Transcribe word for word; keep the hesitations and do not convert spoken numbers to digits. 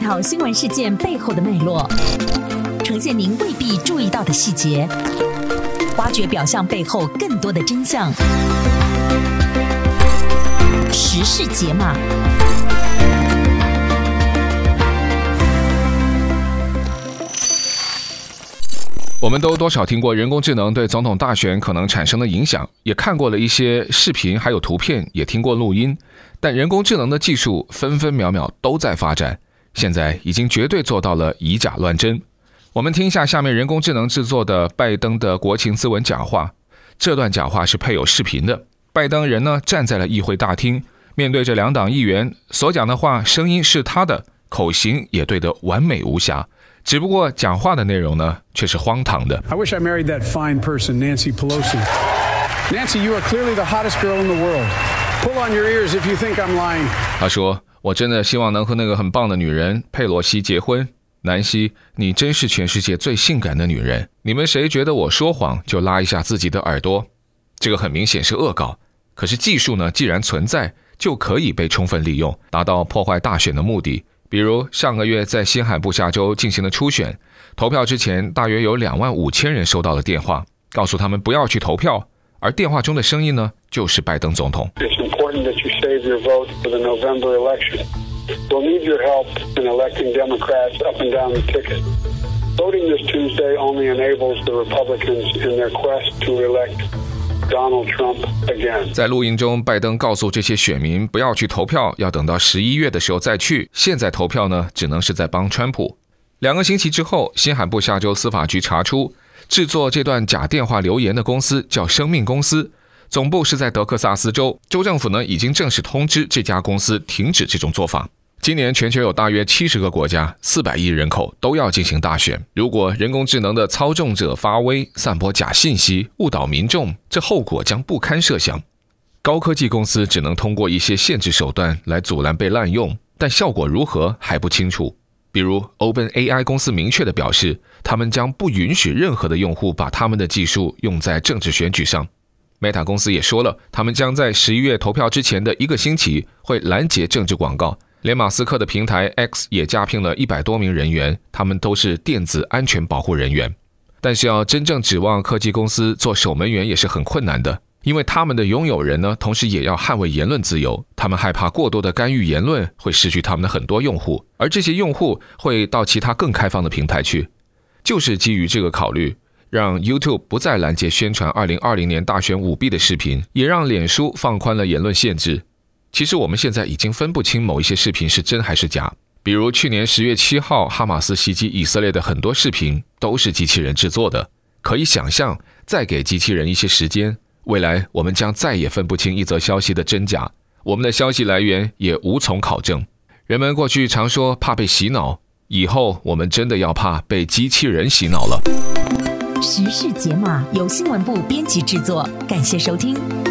条新闻事件背后的脉络，呈现您未必注意到的细节，挖掘表象背后更多的真相。时事解码。 我们都多少听过人工智能对总统大选可能产生的影响，也看过了一些视频还有图片，也听过录音，但人工智能的技术分分秒秒都在发展，现在已经绝对做到了以假乱真。我们听一下下面人工智能制作的拜登的国情咨文讲话，这段讲话是配有视频的。拜登人呢站在了议会大厅，面对着两党议员，所讲的话声音是他的，口型也对得完美无瑕，只不过讲话的内容呢却是荒唐的。 I wish I married that fine person, Nancy Pelosi. Nancy, you are clearly the hottest girl in the world. Pull on your ears if you think I'm lying. 他说，我真的希望能和那个很棒的女人佩洛西结婚。南希，你真是全世界最性感的女人。你们谁觉得我说谎，就拉一下自己的耳朵。这个很明显是恶搞，可是技术呢，既然存在，就可以被充分利用，达到破坏大选的目的。比如上个月在新罕布夏州进行了初选，投票之前大约有两万五千人收到了电话，告诉他们不要去投票，而电话中的声音呢，就是拜登总统。 It's important that you save your vote for the November election. We'll need your help in electing Democrats up and down the ticket. Voting this Tuesday only enables the Republicans in their quest to elect Donald Trump again. 在录音中，拜登告诉这些选民不要去投票，要等到十一月的时候再去。现在投票呢，只能是在帮川普。两个星期之后，新罕布夏州司法局查出，制作这段假电话留言的公司叫生命公司，总部是在德克萨斯州。州政府呢，已经正式通知这家公司停止这种做法。今年全球有大约七十个国家，四百亿人口都要进行大选。如果人工智能的操纵者发威，散播假信息，误导民众，这后果将不堪设想。高科技公司只能通过一些限制手段来阻拦被滥用，但效果如何还不清楚。比如 OpenAI 公司明确地表示，他们将不允许任何的用户把他们的技术用在政治选举上。Meta 公司也说了，他们将在十一月投票之前的一个星期会拦截政治广告。连马斯克的平台 X 也加聘了一百多名人员，他们都是电子安全保护人员。但是要真正指望科技公司做守门员也是很困难的，因为他们的拥有人呢，同时也要捍卫言论自由，他们害怕过多的干预言论会失去他们的很多用户，而这些用户会到其他更开放的平台去。就是基于这个考虑，让 YouTube 不再拦截宣传二零二零年大选舞弊的视频，也让脸书放宽了言论限制。其实我们现在已经分不清某一些视频是真还是假，比如去年十月七号哈马斯袭击以色列的很多视频都是机器人制作的。可以想象，再给机器人一些时间，未来我们将再也分不清一则消息的真假，我们的消息来源也无从考证。人们过去常说怕被洗脑，以后我们真的要怕被机器人洗脑了。 时事解码由新闻部编辑制作，感谢收听。